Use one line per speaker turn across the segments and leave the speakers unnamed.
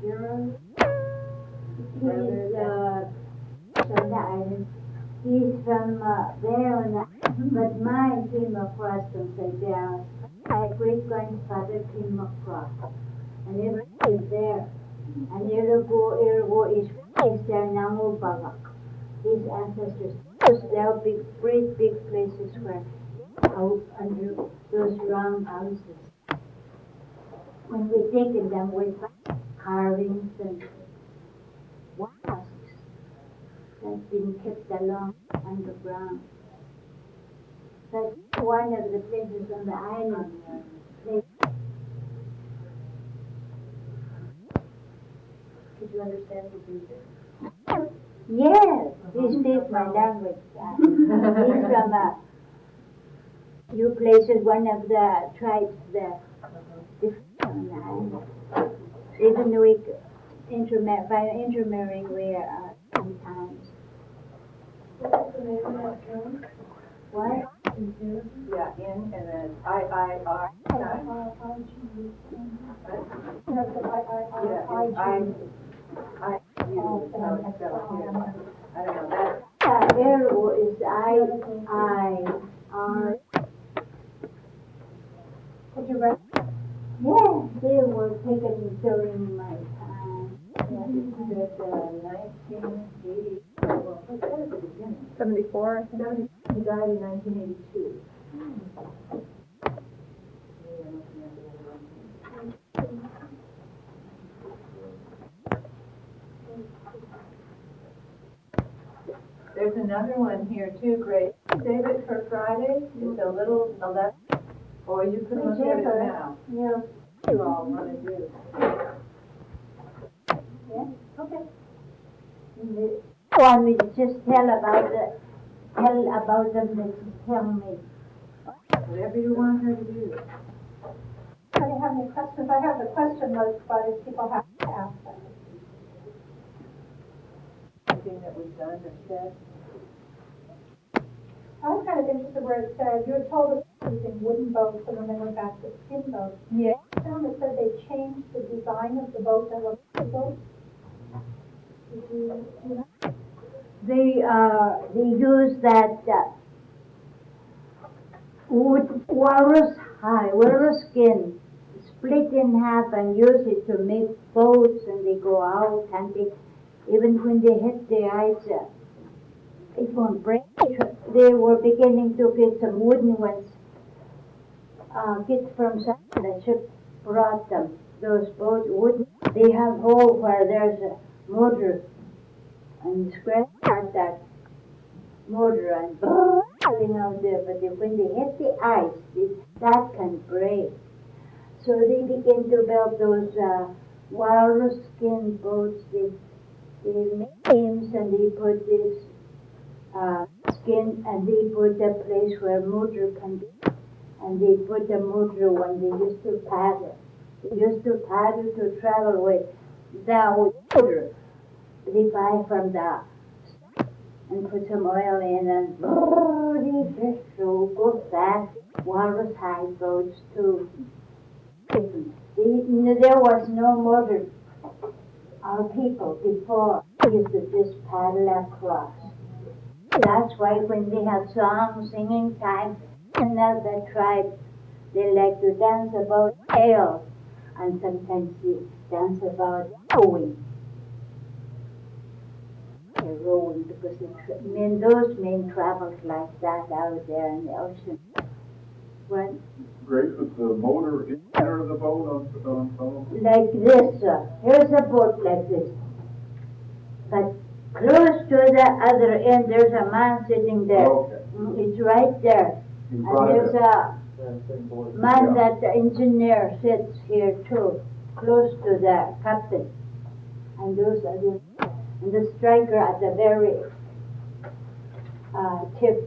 Bureau?
He's from the island. He's from there on the, but mine came across from St. John's. My great-grandfather came across, and it was there. And Irgo is there now, Balak. His ancestors, there are great big places where out under those round houses. When we dig in them, we find carvings and wasps that's been kept along underground. That's one of the places on the island.
Did you understand the music?
Yes, he speaks my language. He's from a few places, one of the tribes there. On the island. Even we by intermarrying, we are sometimes.
What's the name of that town?
What?
Yeah, in and then I-I-R. I don't know that.
Arrow is I-I-R.
Did you write?
Yes, they were taken during my time.
It said 1980. Well, that was the beginning.
74.
He died in 1982. There's another one here too, Grace. Save it for Friday. It's a little 11. Or you can look at it now.
Yeah.
You all want to do.
Yeah. Okay. Want me to just tell about them? That tell me.
Whatever you want her to do.
Do you have any questions? I have a question list, but if people have to ask them.
Anything that was done or said.
I was kind of interested where it said, you had told us using wooden boats and then they went back to skin boats.
Yeah.
Down it said they changed the design of the boat that was the boat. Did you know?
They use that wood walrus skin, split in half and use it to make boats, and they go out and even when they hit the ice, it won't break. They were beginning to get some wooden ones. Get from the ship brought them. Those boats wooden. They have hole where there's a motor and scratch that motor and falling out there. But when they hit the ice, that can break. So they begin to build those walrus skin boats. They make names and they put this skin and they put a place where motor can be. And they put a motor when they used to paddle. They used to paddle to travel with the motor. They buy from the and put some oil in and the fish so go fast. Walrus hide boats too. There was no motor. Our people before used to just paddle across. That's why when they have song singing time, another tribe, they like to dance about tail, and sometimes they dance about rowing. They're rowing because those men travel like that out there in the ocean. When
Grace, was the motor in the center of the boat on
like this, here's a boat like this, but close to the other end, there's a man sitting there.
Okay.
It's right there.
In
And
front of
there's
it.
a man that the engineer sits here too, close to the captain. And those are the striker at the very tip,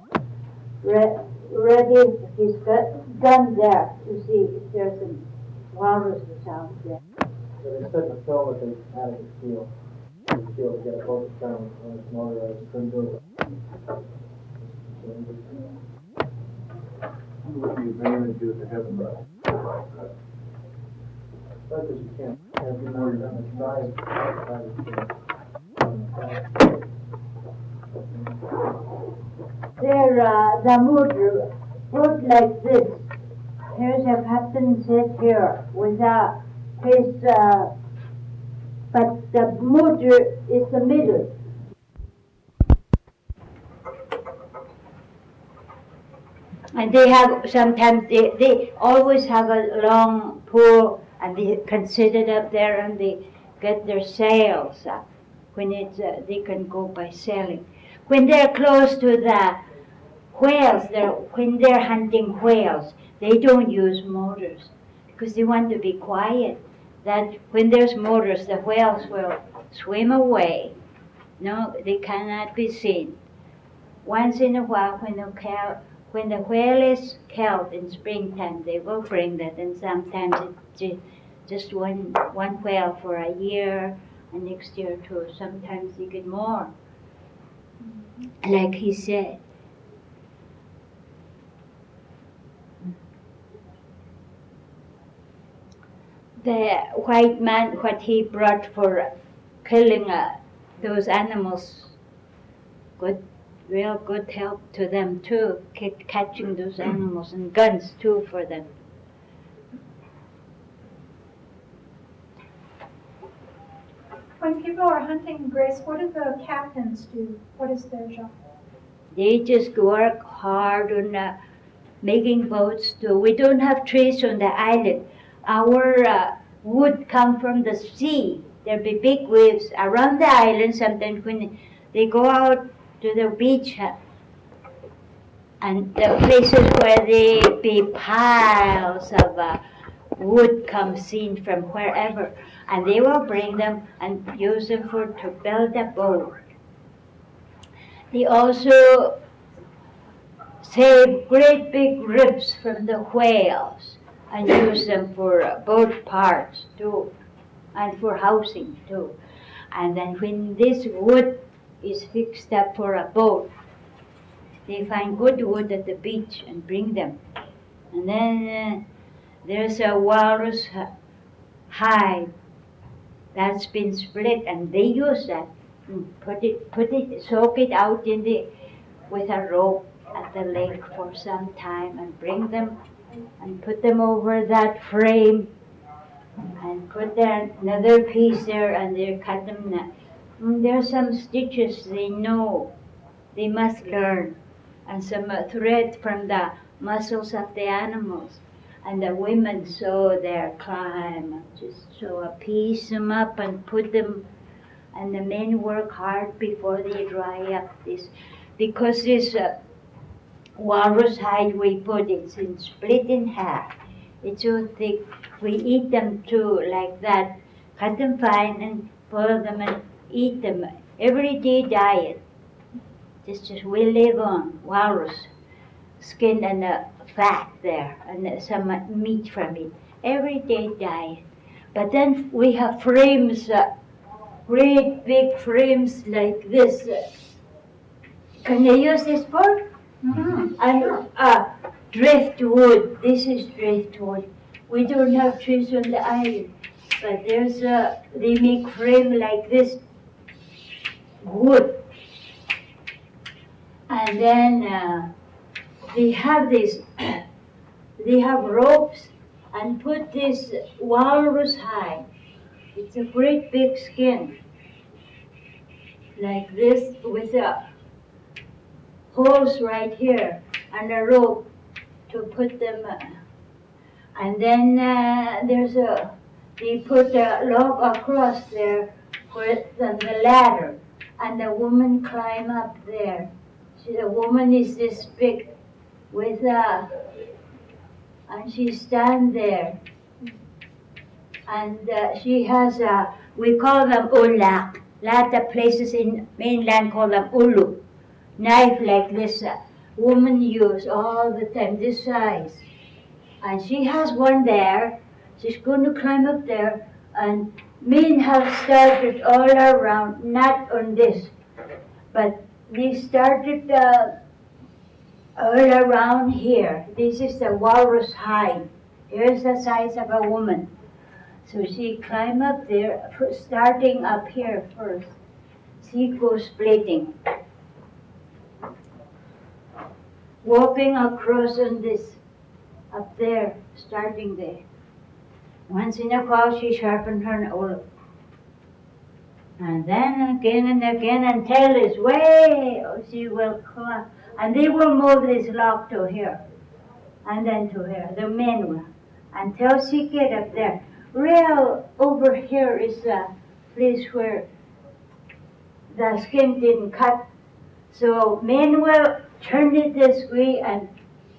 ready his gun there to see if there's some walruses out there.
So they said in the film that they added a steel. Steel to get a focus down on its motor, couldn't do it.
What the advantage is to having that like that?
Because you can't, every more you're gonna drive,
There, the motor put like this. Here's a captain sit here with his, but the motor is the middle. And they have, sometimes they always have a long pole and they can sit it up there and they get their sails up when it's, they can go by sailing. When they're close to the whales, when they're hunting whales, they don't use motors because they want to be quiet. That when there's motors, the whales will swim away. No, they cannot be seen. Once in a while, when the whale is killed in springtime, they will bring that, and sometimes it's just one whale for a year, and next year too. Sometimes you get more. Like he said. The white man, what he brought for killing those animals, real good help to them too, catching those animals, and guns too for them.
When people are hunting, Grace, what do the captains do? What is their job?
They just work hard on making boats too. We don't have trees on the island. Our wood come from the sea. There'll be big waves around the island. Sometimes when they go out to the beach and the places where there be piles of wood come seen from wherever, and they will bring them and use them to build a boat. They also save great big ribs from the whales and use them for boat parts too, and for housing too. And then when this wood is fixed up for a boat, they find good wood at the beach and bring them. And then there's a walrus hide that's been split, and they use that. Soak it out with a rope at the lake for some time, and bring them and put them over that frame, and put there another piece there, and they cut them. There's some stitches they know, they must learn, and some thread from the muscles of the animals. And the women sew their climb, just piece them up and put them, and the men work hard before they dry up this, because this walrus hide we put, it's split in half. It's so thick. We eat them too, like that. Cut them fine and boil them and eat them. Everyday diet. Just we live on walrus skin and fat there, and some meat from it. Everyday diet. But then we have frames, great big frames like this. Can you use this for? Mm-hmm. And driftwood. This is driftwood. We don't have trees on the island, but there's they make frame like this, wood. And then they have this, they have ropes and put this walrus hide. It's a great big skin, like this, with holes right here and a rope to put them. And then they put a log across there with the ladder, and the woman climb up there. The woman is this big, with and she stand there, and she has we call them ulak. Lot of places in mainland call them ulu. Knife like this, woman use all the time, this size. And she has one there. She's going to climb up there, and men have started all around, not on this, but they started all around here. This is the walrus hide. Here's the size of a woman. So she climbed up there, starting up here first. She goes splitting. Walking across on this, up there, starting there. Once in a while she sharpened her nose. And then again and again until it's way, she will climb. And they will move this log to here. And then to here, the men will. Until she get up there. Real over here is a place where the skin didn't cut. So men will turn it this way and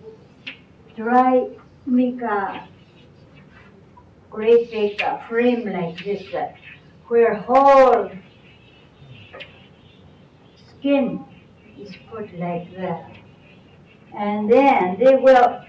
make a great big frame like this, where whole skin is put like that. And then they will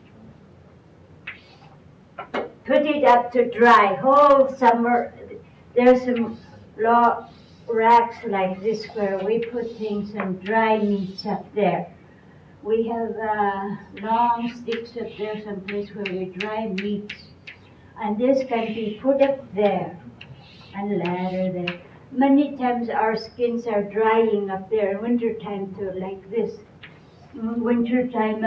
put it up to dry whole summer. There's some racks like this where we put things and dry meats up there. We have long sticks up there, someplace where we dry meats. And this can be put up there and ladder there. Many times our skins are drying up there in wintertime too, like this. In wintertime,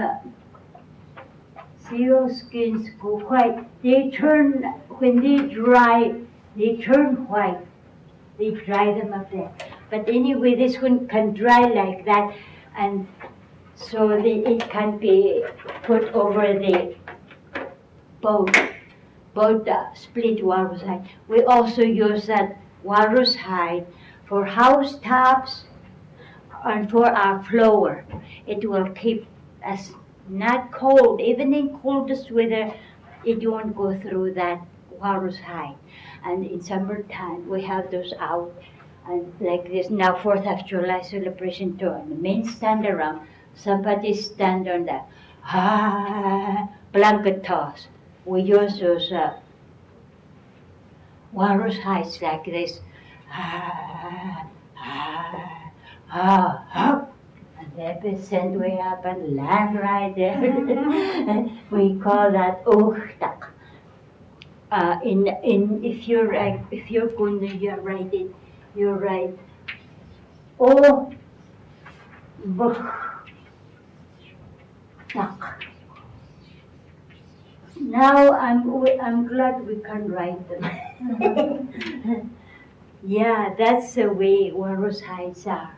seal skins go white. They turn, when they dry, they turn white. They dry them up there. But anyway, this one can dry like that, and so it can be put over the boat split walrus hide. We also use that walrus hide for house tops and for our floor. It will keep us not cold. Even in coldest weather, it won't go through that walrus hide. And in summertime, we have those out. And like this, now 4th of July celebration too. And the men stand around. Somebody stand on the blanket toss. We use those walrus hides like this. And they send way up and land right there. We call that uchtak. If you're going to write it, you write o tak. Now I'm glad we can write them. Yeah, that's the way walrus hides are.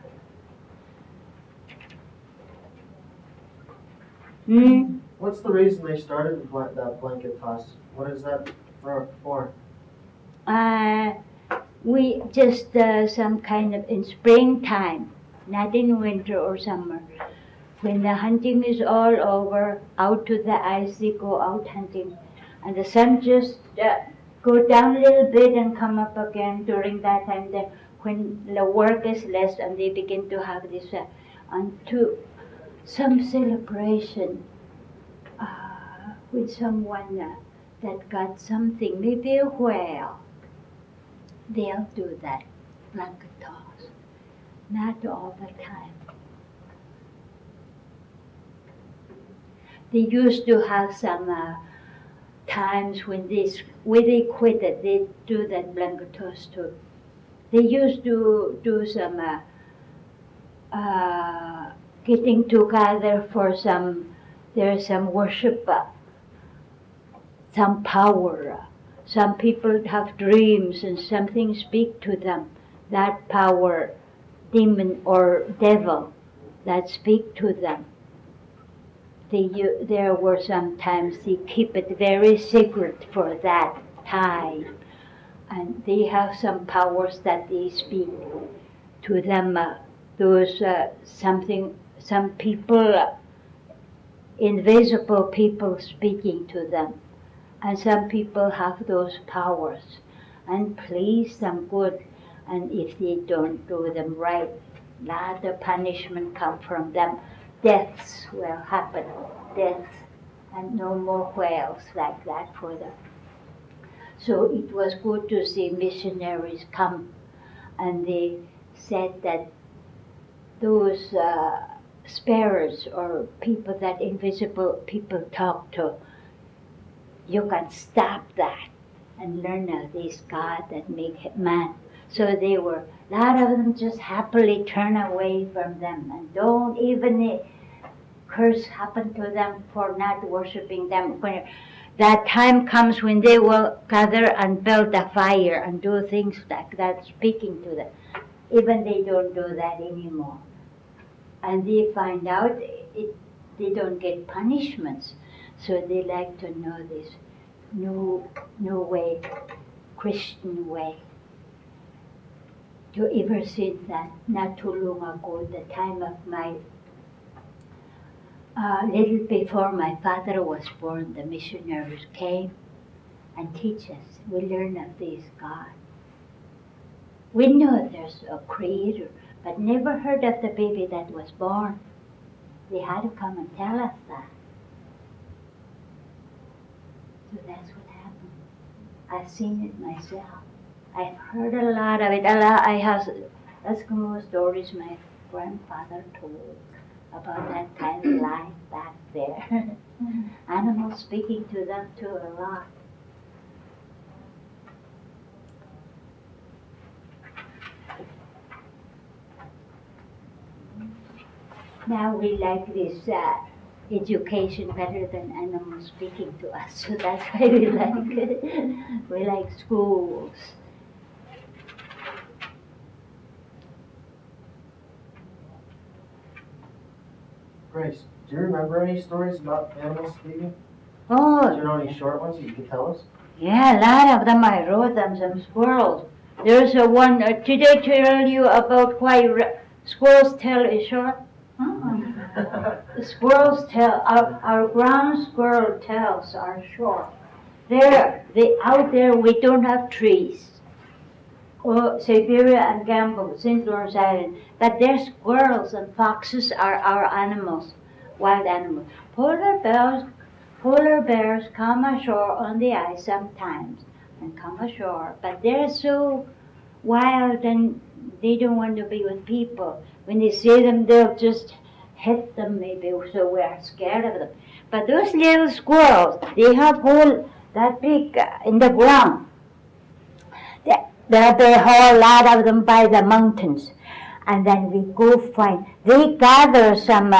What's the reason they started that blanket toss? What is that for?
We just some kind of in springtime, not in winter or summer. When the hunting is all over, out to the ice, they go out hunting. And the sun just go down a little bit and come up again during that time. Then when the work is less and they begin to have this, to some celebration with someone that got something, maybe a whale. They'll do that blanket toss. Not all the time. They used to have some times when they quit it, they do that blanket toss too. They used to do some getting together for there's some worship, some power. Some people have dreams and something speak to them. That power, demon or devil, that speak to them. There were sometimes they keep it very secret for that time. And they have some powers that they speak to them. Some people, invisible people speaking to them. And some people have those powers and please them good. And if they don't do them right, lot of punishment come from them. Deaths will happen. Deaths and no more whales like that for them. So it was good to see missionaries come, and they said that those spirits or people that invisible people talk to, you can stop that. and learn of this God that make man. So they were, a lot of them just happily turn away from them and don't even curse happen to them for not worshiping them. When that time comes when they will gather and build a fire and do things like that, speaking to them. Even they don't do that anymore. And they find out they don't get punishments. So they like to know this new way, Christian way. To ever since that, not too long ago, the time of my, little before my father was born, the missionaries came and teach us. We learn of this God. We know there's a creator, but never heard of the baby that was born. They had to come and tell us that. So that's what happened. I've seen it myself. I've heard a lot of it. I have Eskimo stories my grandfather told about that kind of life back there. Animals speaking to them too a lot. Now we like this education better than animals speaking to us, so that's why we like it. We like schools.
Grace, do you remember any stories about animals speaking?
Oh,
Do you know any short ones that you could tell us?
yeah, a lot of them. I wrote them. Some squirrels. There's a one. Did I tell you about why squirrels tell is short? The squirrels tell. Our ground squirrel tells are short. Out there we don't have trees. Oh, Siberia and Gamble, St. Lawrence Island. But their squirrels and foxes are our animals, wild animals. Polar bears come ashore on the ice sometimes and come ashore, but they're so wild and they don't want to be with people. When they see them, they'll just hit them maybe, so we're scared of them. But those little squirrels, they have hole that big in the ground. There are a whole lot of them by the mountains. And then we go find, they gather some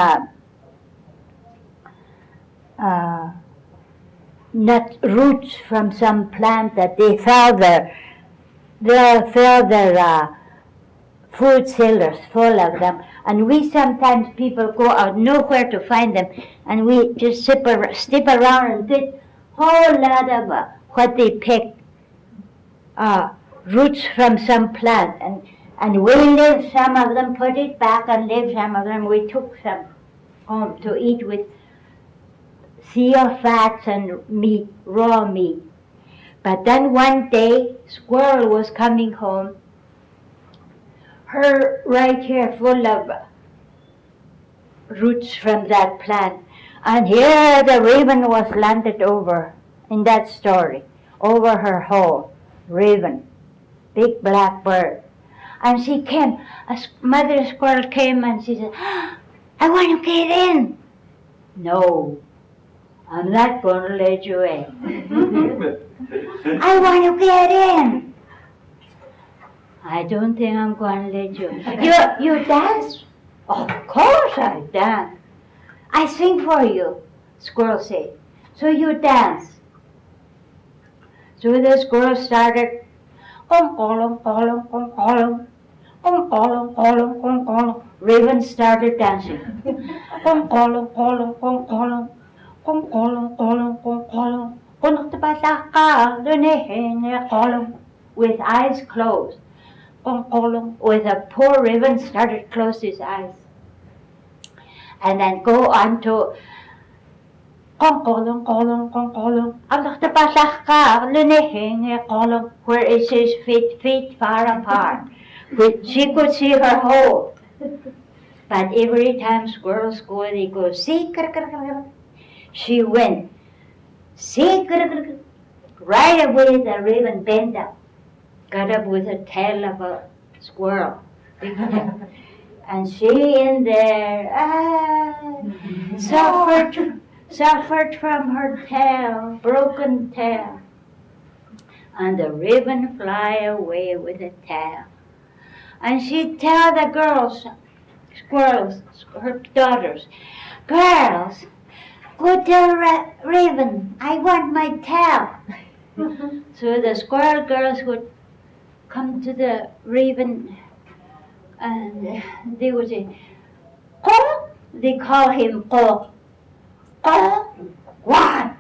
nut roots from some plant that they fill their food cellars full of them. And we sometimes, people go out nowhere to find them, and we just step around and get a whole lot of what they pick, roots from some plant. And we leave some of them, put it back, and leave some of them. We took some home to eat with seal fats and meat, raw meat. But then one day, squirrel was coming home, her right here full of roots from that plant. And here the raven was landed over, in that story, over her hole, raven, big black bird. And she came, mother squirrel came and she said, I want to get in. No, I'm not going to let you in. I want to get in. I don't think I'm going to let you. You dance? Of course I dance. I sing for you, squirrel said. So you dance. So the squirrel started, Raven started dancing. With eyes closed. With a poor raven started close his eyes. And then go on to where it says feet far apart. She could see her hole. But every time squirrels go, they go, see, she went, see, right away the raven bent up, got up with the tail of a squirrel. And she in there, suffered from her tail, broken tail. and the raven fly away with the tail. And she'd tell the girls, squirrels, her daughters, girls, go tell Raven, I want my tail. So the squirrel girls would come to the raven and they would say, Caw! They call him Caw. Caw! What?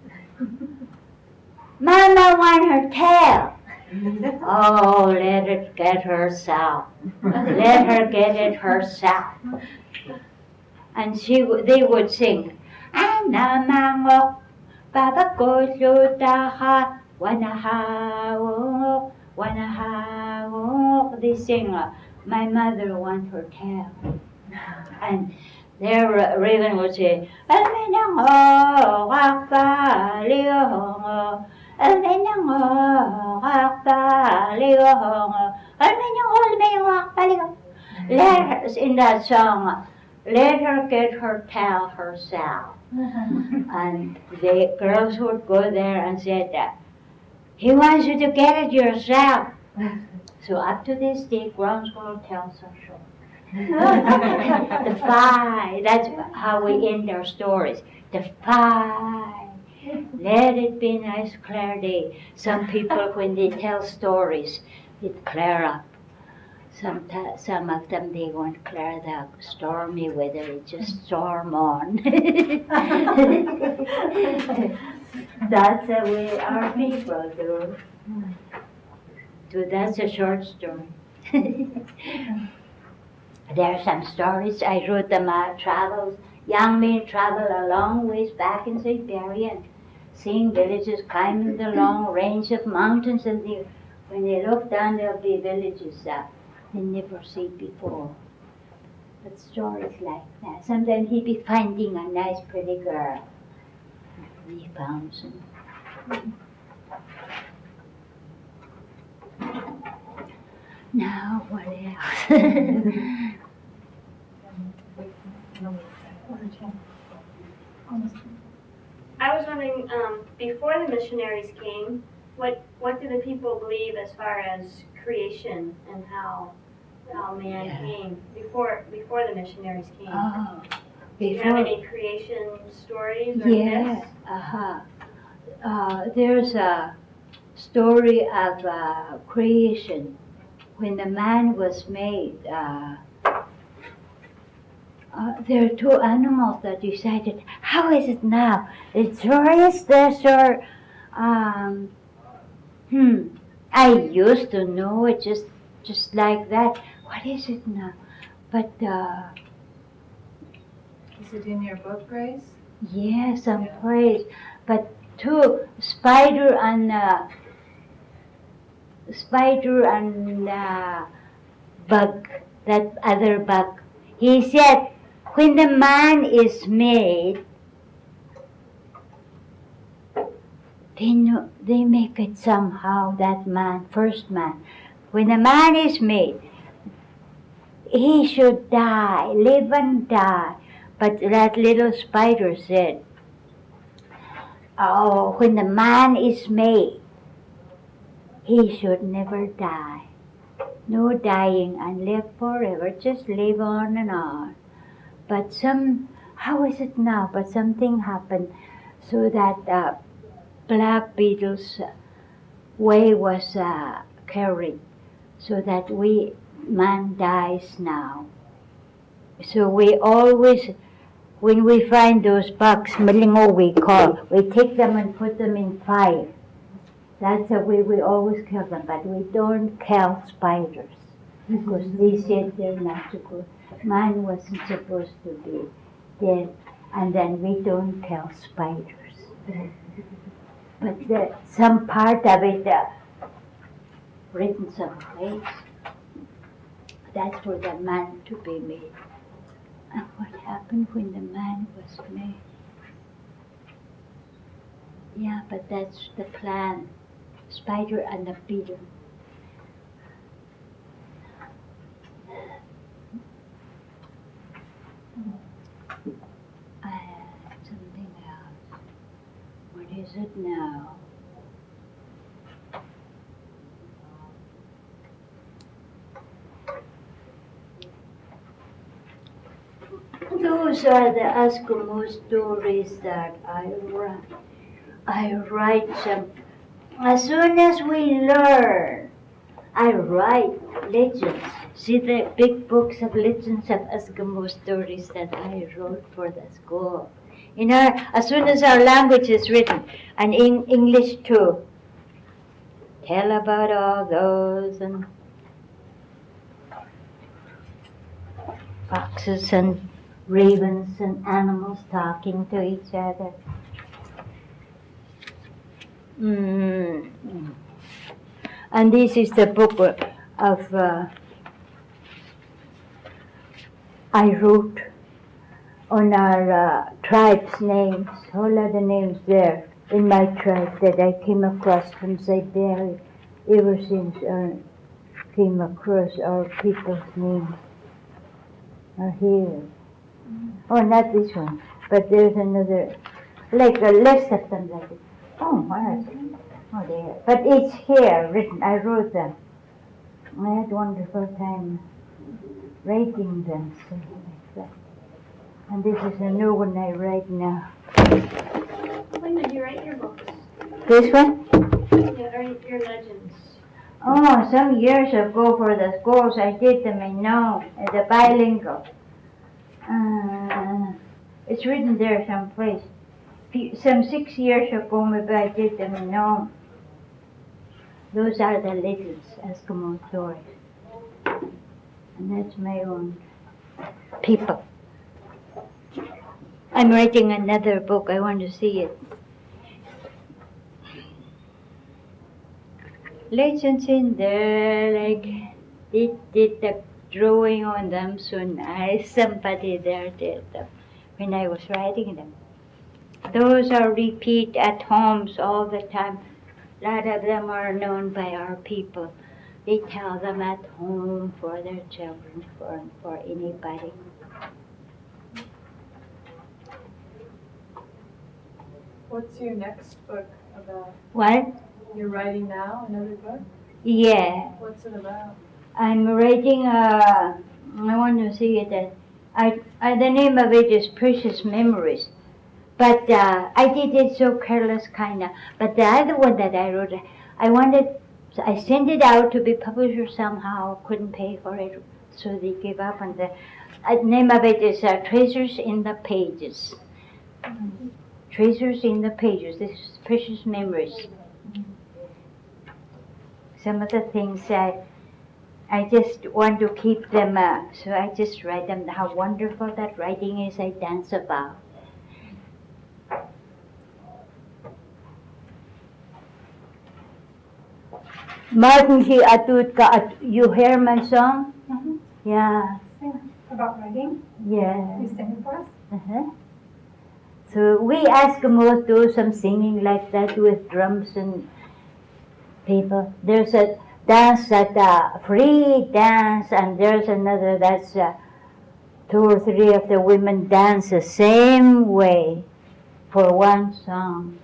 Mama want her tail. Oh, let it get herself. Let her get it herself. And they would sing, Ana mangok, baba ko sutaha, wanahawok. They sing, my mother wants her tail. And their raven would say, in that song, let her get her tail herself. And the girls would go there and say that he wants you to get it yourself. So up to this day, ground squirrel tells are short. The fight, that's how we end our stories. The fight. Let it be nice clear day. Some people, when they tell stories, it clear up. Some of them, they won't clear the stormy weather, it just storm on. That's the way our people do. So that's a short story. There are some stories, I wrote them out, travels. Young men travel a long ways back in Siberia and seeing villages climbing the long range of mountains, and when they look down there'll be villages that they never see before. But stories like that. Sometimes he'd be finding a nice pretty girl. He found some. Now what else?
I was wondering, before the missionaries came, what do the people believe as far as creation and how man came before the missionaries came?
Oh,
do you have any creation stories or myths?
There's a story of creation. When the man was made, there are two animals that decided, how is it now? It's this or, I used to know it just like that. What is it now? But,
Is it in your book, Grace?
yeah, someplace. But two, spider and bug, that other bug. He said, when the man is made, they make it somehow, that man, first man. When the man is made, he should die, live and die. But that little spider said, oh, when the man is made, he should never die. No dying and live forever, just live on and on. But how is it now? But something happened so that black beetle's way was carried, so that man dies now. So we always, when we find those bugs, malingo we call, we take them and put them in fire. That's the way we always kill them, but we don't kill spiders, because they said they're not supposed. Man wasn't supposed to be dead, and then we don't kill spiders. But some part of it written someplace. That's for the man to be made. And what happened when the man was made? Yeah, but that's the plan. Spider and the beetle. Something else. What is it now? Those are the Eskimo stories that I write. I write them as soon as we learn. I write legends. See the big books of legends of Eskimo stories that I wrote for the school. As soon as our language is written, and in English too, tell about all those and foxes and ravens and animals talking to each other. And this is the book of I wrote on our tribe's names. All are the names there in my tribe that I came across from Siberia ever since I came across our people's names are here. Oh, not this one, but there's another, like a list of them like this. Oh, where is it? Oh, there. But it's here written. I wrote them. I had a wonderful time writing them. So like that. And this is a new one I write now.
When did you write your books?
This one?
Yeah, or your legends?
Oh, some years ago for the schools, I did them in Nome, the bilingual. It's written there someplace. Some 6 years ago, maybe I did them in Nome. Those are the legends, Eskimo stories. And that's my own people. I'm writing another book. I want to see it. Legends in there, like did the drawing on them so nice. Somebody there did them when I was writing them. Those are repeat at homes all the time. A lot of them are known by our people. They tell them at home for their children, for anybody.
What's your next book about?
What?
You're writing now, another book?
Yeah.
What's it about?
I'm writing I want to see it. The name of it is Precious Memories. But I did it so careless, kind of. But the other one that I wrote, I sent it out to be published somehow, couldn't pay for it, so they gave up. And the name of it is Treasures in the Pages. Treasures in the Pages. This is Precious Memories. Some of the things I just want to keep them, so I just write them. How wonderful that writing is, I dance about. Martin, you hear my song?
Mm-hmm.
Yeah.
About writing?
Yeah.
You sing it for us?
Uh-huh. So we Eskimos do some singing like that with drums and people. There's a dance that free dance, and there's another that's 2 or 3 of the women dance the same way for one song.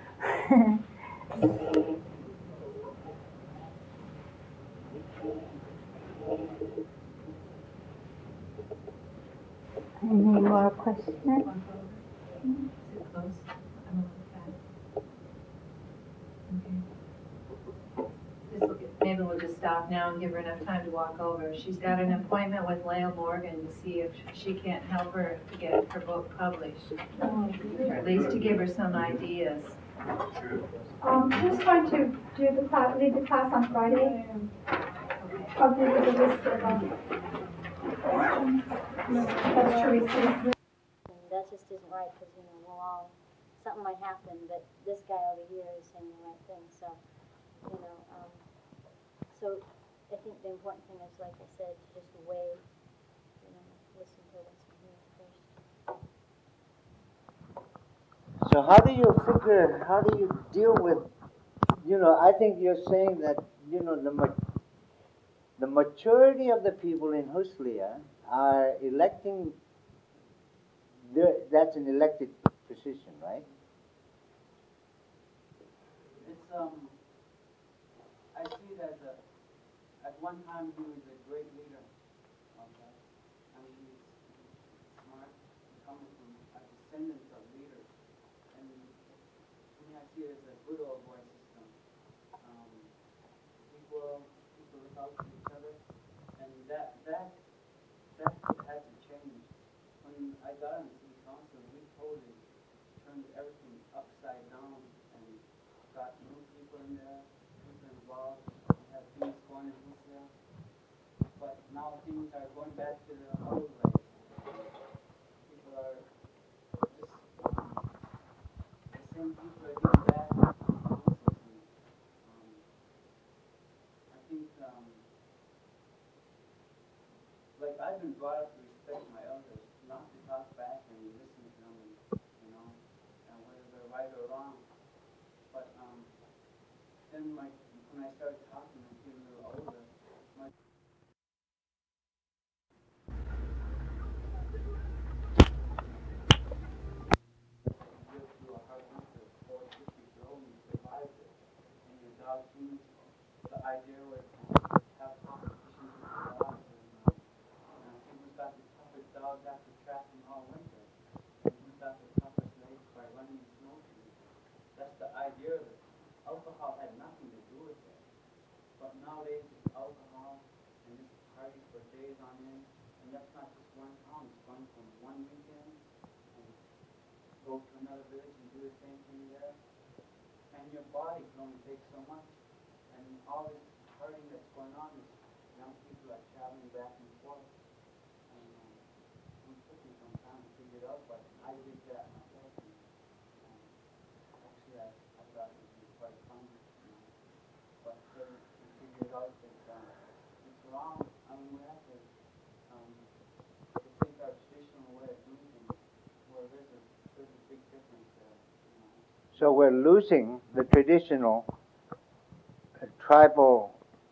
Any more questions?
Sit close. I'm okay. Maybe we'll just stop now and give her enough time to walk over. She's got an appointment with Lael Morgan to see if she can't help her to get her book published, or at least to give her some ideas.
Who's going to lead the class on Friday? I'll give you the list of that's Teresa.
That just isn't right because, something might happen, but this guy over here is saying the right thing. So, so I think the important thing is, like I said, to just weigh, listen to what's in here first.
So how do you deal with, I think you're saying that, the majority of the people in Huslia are electing, that's an elected position, right?
It's, I see it as at one time he was a great leader. Okay. I mean, he's smart, coming from a descendant of leaders. And to me, I see it as a good old boy system. People look out for each other, and that had to change. When I got on the city council, we totally turned everything upside down and got new people in there, people involved, we had things going in Hillsdale. But now things are going back to the old ways. People are just, the same people are getting back into the councils. And I think, like I've been brought up to respect my elders, not to talk back and listen to them, and whether they're right or wrong. But then when I started talking and getting a little older, my lived through a hard winter, 4 6 years old, and you survived it. And your dog teams, the idea was to have competition with the dogs. And who's got the toughest dog after tracking all winter? And who's got the toughest legs by running the snowshoes? That's the idea of it. Alcohol had nothing to do with it. But nowadays it's alcohol and it's parties for days on end. And that's not just one town, it's going from one weekend and go to another village and do the same thing there. And your body can only take so much. And all this partying that's going on is young people are traveling back and forth. And it took me some time to figure it out, but I did that myself. And actually, I thought it would be quite fun. But then we figured out that it's wrong. I mean, we have to think our traditional way of doing things, where there's a big difference there.
So we're losing the traditional tribal.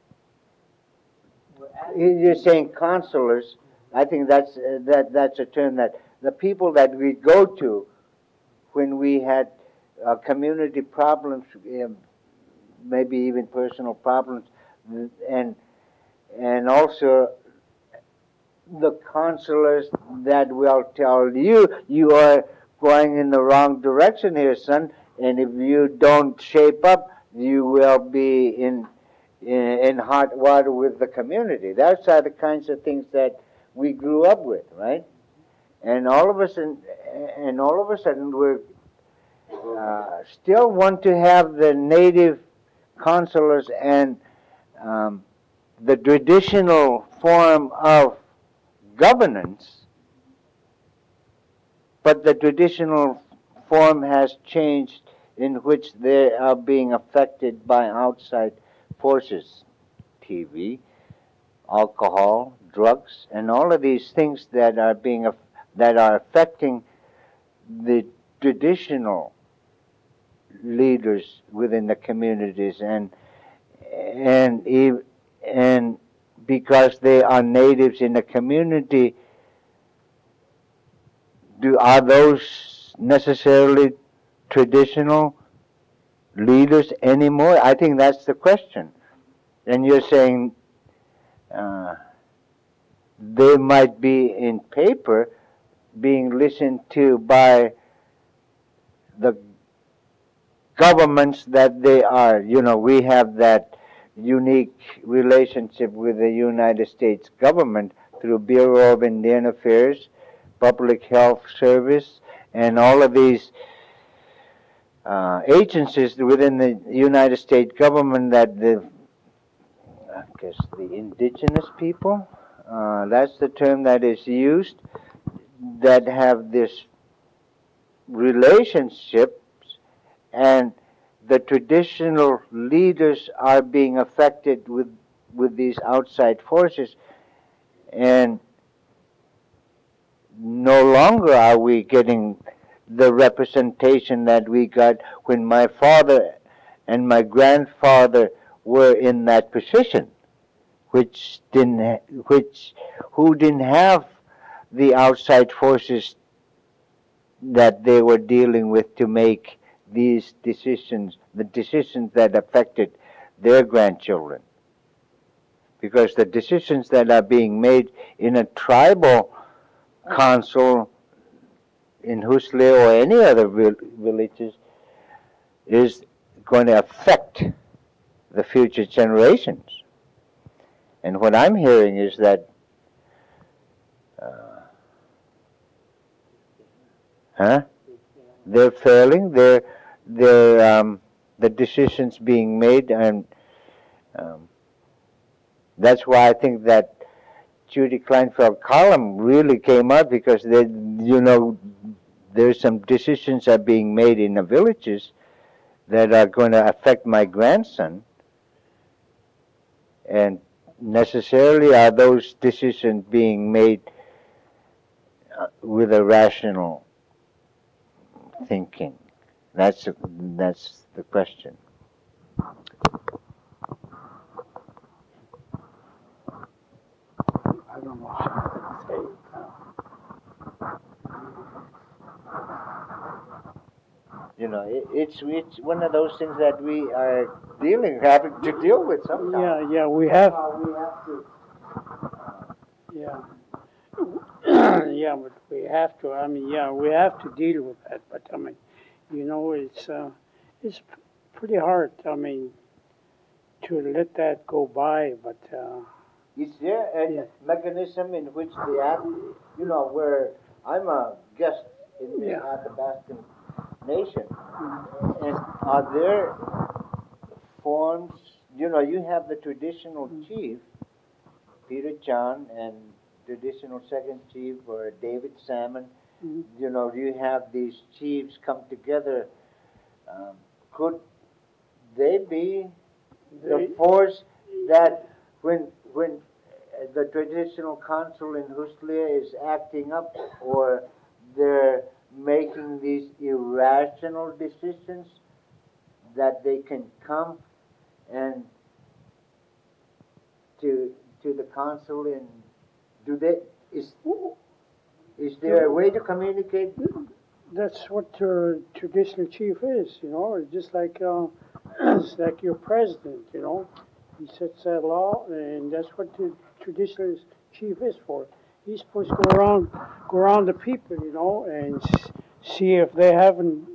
You're saying counselors. I think that's a term that the people that we go to when we had community problems, maybe even personal problems, and also the counselors that will tell you are going in the wrong direction here, son, and if you don't shape up, you will be in hot water with the community. Those are the kinds of things that we grew up with, right? And all of a sudden, we're still want to have the native counselors and the traditional form of governance, but the traditional form has changed in which they are being affected by outside forces, TV, alcohol, drugs, and all of these things that are affecting the traditional leaders within the communities, and because they are natives in the community, are those necessarily traditional leaders anymore? I think that's the question. And you're saying they might be in paper being listened to by the governments that they are. We have that unique relationship with the United States government through Bureau of Indian Affairs, Public Health Service, and all of these agencies within the United States government that the indigenous people, that's the term that is used, that have this relationships, and the traditional leaders are being affected with these outside forces, and no longer are we getting the representation that we got when my father and my grandfather were in that position, who didn't have the outside forces that they were dealing with to make these decisions, the decisions that affected their grandchildren. Because the decisions that are being made in a tribal council in Husle or any other villages is going to affect the future generations. And what I'm hearing is that they're failing. The decisions being made, and that's why I think that Judy Kleinfeld column really came out, because there's some decisions are being made in the villages that are going to affect my grandson, and necessarily are those decisions being made with a rational thinking? That's the question.
I don't know what to say.
It's one of those things that we are having to deal with sometimes.
Yeah, we have.
We have to.
Yeah. Yeah, but we have to. I mean, yeah, we have to deal with that. But I mean, it's pretty hard. I mean, to let that go by. But
is there a mechanism in which the act, where I'm a guest in the Athabascan Nation, and are there forms? You have the traditional chief, Peter John, and traditional second chief, or David Salmon. You have these chiefs come together. Could they be the force that when the traditional council in Huslia is acting up, or they're making these irrational decisions, that they can come and to the council, and is there a way to communicate?
that's what your traditional chief is. It's just like it's like your president. He sets that law, and that's what the traditional chief is for. He's supposed to go around the people, and see if they having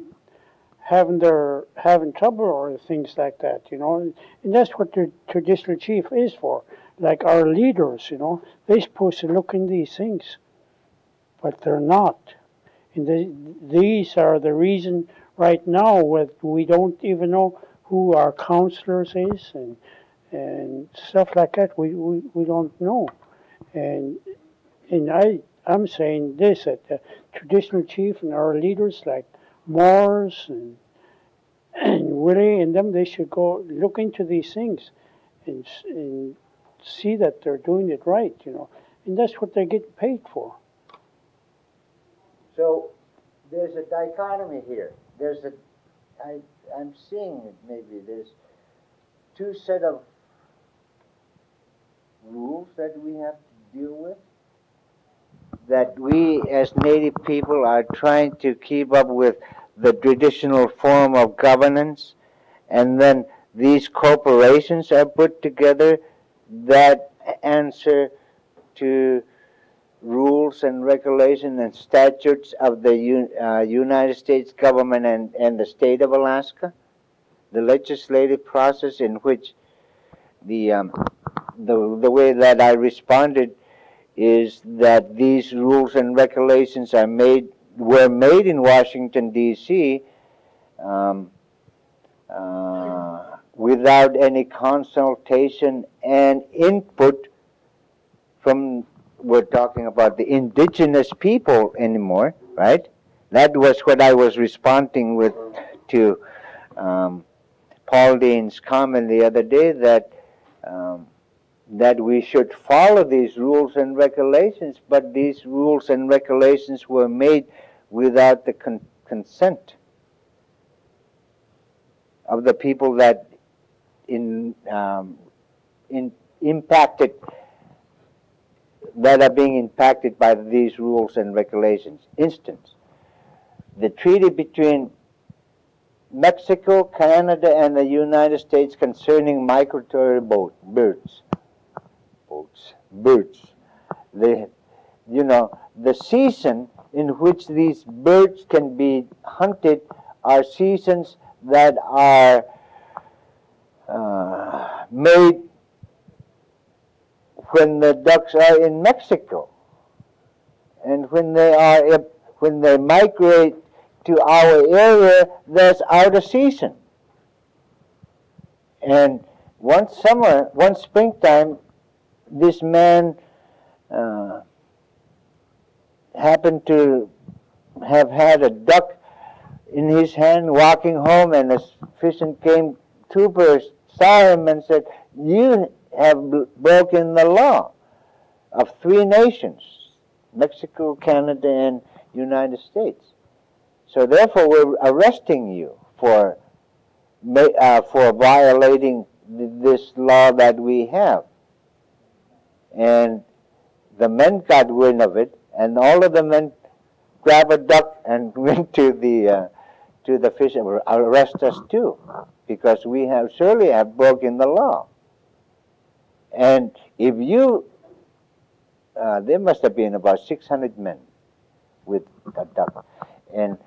trouble or things like that, and that's what the traditional chief is for. Like our leaders, they're supposed to look in these things, but they're not. And these are the reason right now we don't even know who our counselors is and stuff like that. We don't know, and I'm saying this, that the traditional chief and our leaders like Morris and Willie and them, they should go look into these things and see that they're doing it right, and that's what they're getting paid for.
So there's a dichotomy here. I'm seeing it maybe. There's two set of rules that we have to deal with, that we as Native people are trying to keep up with the traditional form of governance, and then these corporations are put together that answer to rules and regulations and statutes of the United States government and the state of Alaska. The legislative process in which the way that I responded is that these rules and regulations were made in Washington, D.C. Without any consultation and input from, we're talking about the indigenous people anymore, right? That was what I was responding with to Paul Dean's comment the other day, that we should follow these rules and regulations, but these rules and regulations were made without the consent of the people that impacted, that are being impacted by these rules and regulations. Instance, the treaty between Mexico, Canada, and the United States concerning migratory birds. The season in which these birds can be hunted are seasons that are made when the ducks are in Mexico, and when they migrate to our area, that's out of season. And one springtime, this man happened to have had a duck in his hand walking home, and a fish and game trooper saw him and said, "You have broken the law of 3 nations, Mexico, Canada, and United States. So therefore we're arresting you for violating this law that we have." And the men got wind of it, and all of the men grabbed a duck and went to the fish and arrest us too, because we surely have broken the law. And if you, there must have been about 600 men with a duck, and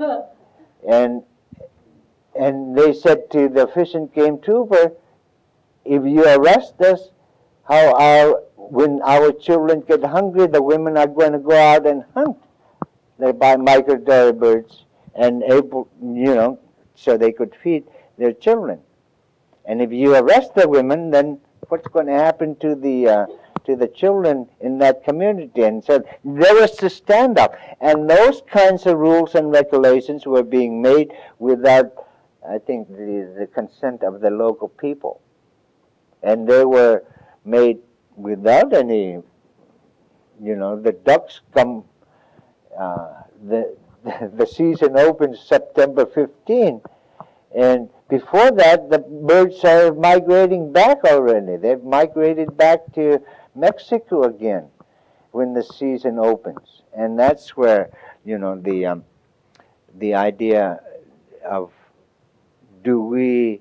they said to the fish and game trooper, "If you arrest us, when our children get hungry, the women are going to go out and hunt. They buy migratory birds and so they could feed their children. And if you arrest the women, then what's going to happen to the children in that community?" And so there was a stand up, and those kinds of rules and regulations were being made without, I think, the consent of the local people, and they were made without any. The ducks come. The season opens September 15, and before that, the birds are migrating back already. They've migrated back to Mexico again when the season opens, and that's where the idea of, do we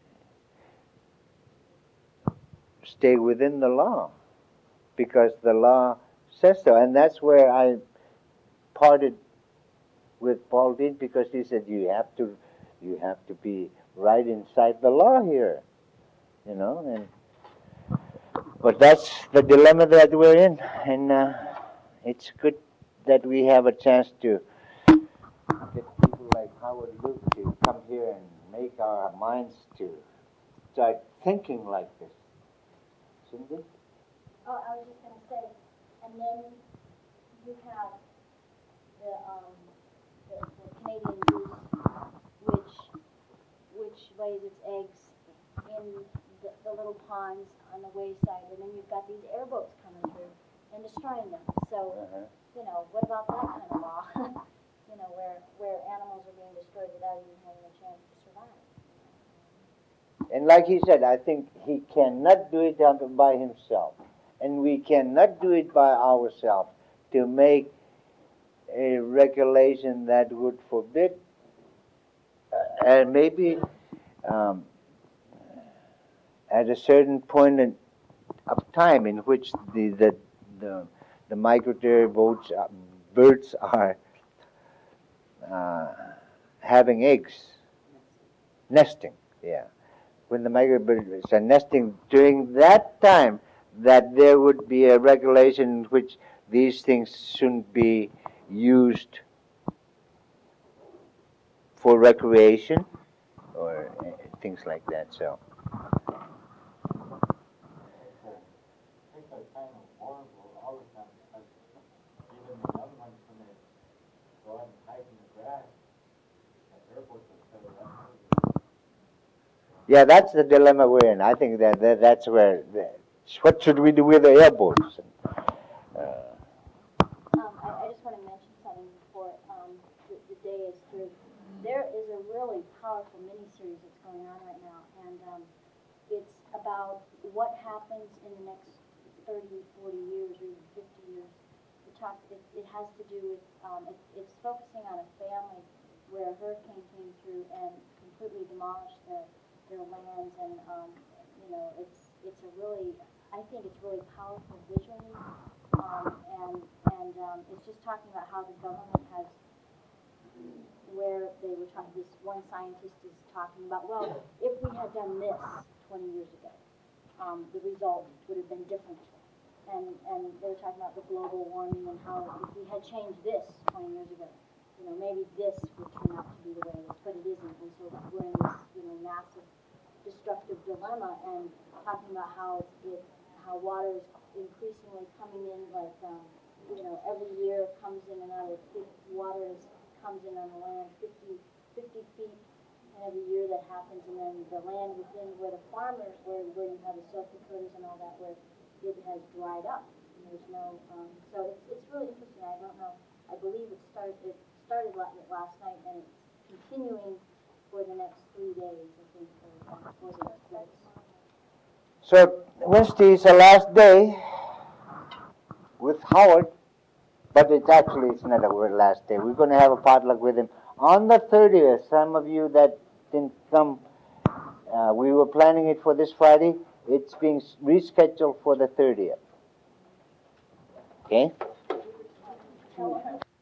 stay within the law because the law says so? And that's where I parted with Paul Dean, because he said you have to be right inside the law here, but that's the dilemma that we're in, and it's good that we have a chance to get people like Howard Luke to come here and make our minds to start thinking like this. Cindy?
Oh, I was just going to say, and then you have the Canadian goose, which lays its eggs in the little ponds on the wayside, and then you've got these airboats coming through and destroying them. So, what about that kind of law? Where animals are being destroyed without even having a chance to survive.
And like he said, I think he cannot do it by himself, and we cannot do it by ourselves to make a regulation that would forbid, and maybe at a certain point of time in which the migratory birds are having eggs, nesting. Yeah, when the migratory birds are nesting, during that time, that there would be a regulation in which these things shouldn't be used for recreation or things like that. So. Yeah, that's the dilemma we're in. I think that's where. What should we do with the airboats?
I just want to mention something before the day is through. There is a really powerful miniseries that's going on right now, and it's about what happens in the next 30, 40 years, or even 50 years. It has to do with, it's focusing on a family where a hurricane came through and completely demolished their lands, and it's a really, I think it's really powerful visually,
It's just talking about how the government has, where they were talking, this one scientist is talking about, well, if we had done this 20 years ago, the result would have been different. And they were talking about the global warming and how if we had changed this 20 years ago, maybe this would turn out to be the way it is, but it isn't. And so we're in this, massive destructive dilemma, and talking about how water is increasingly coming in, like, every year comes in another, comes in on the land 50 feet, and every year that happens, and then the land within where the farmers, where you have the South Dakotas and all that, where it has dried up. And there's no, so it's really interesting. I don't know. I believe it started last night, and it's continuing for the next 3 days, I think, or for the next days.
So Wednesday is the last day with Howard, but it's not our last day. We're going to have a potluck with him on the 30th. Some of you that didn't come, we were planning it for this Friday. It's being rescheduled for the 30th. Okay?